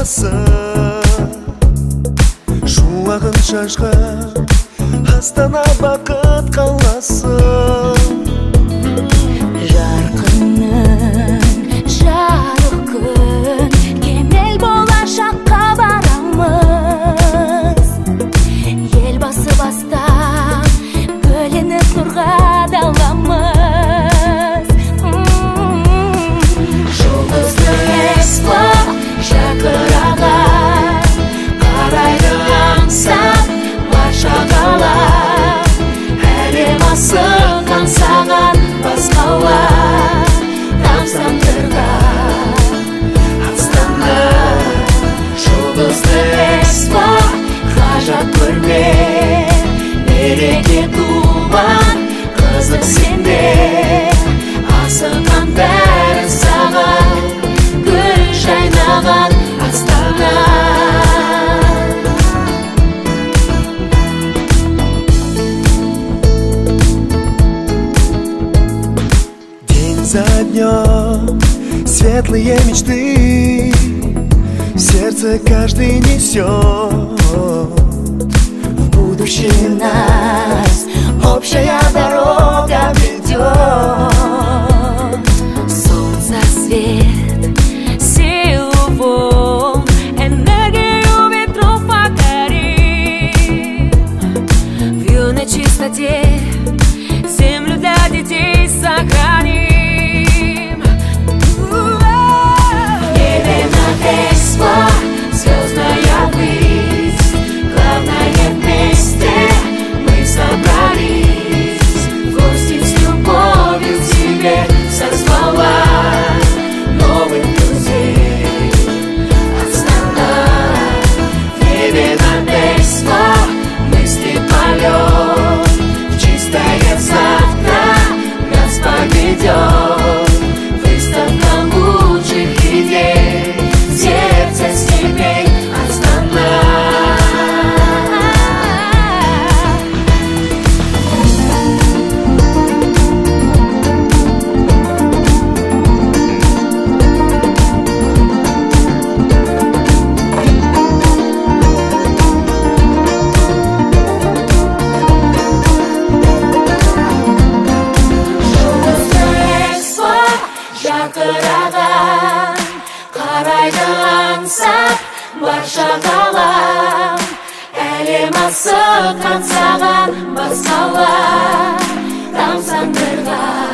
қаласы, шуағын шашқан Астана бақыт қаласы. Жарқынның жарық күн, кемел болашаққа барамыз. Елбасы бастап, бөлініп нұрға даламыз. Жұлдызды экспо шақыраған, қарайды аңсап барша қала. Әлем асыққан саған басқала, тамсандырған Астана. Жұлдызды экспо ғажап көрме, мереке туған қызық сенде. Асыққан бәрі саған, гүл жайнаған Астана. За днем светлые мечты в сердце каждый несет. В будущее нас общая дорога ведет. Солнце свет, силу волн, энергию ветров покорим. В юной чистоте землю для детей сохраним. Звездная высь, главное вместе мы собрались. В гости с любовью к тебе созвала новых друзей. Астана, в небе над экспо мысли полет. В чистое завтра нас поведет выставка лучших идей. Сердце степей Астана. Жұлдызды экспо жарқыраған, қарайды аңсап барша қала. Әлем асыққан саған басқала, тамсандырған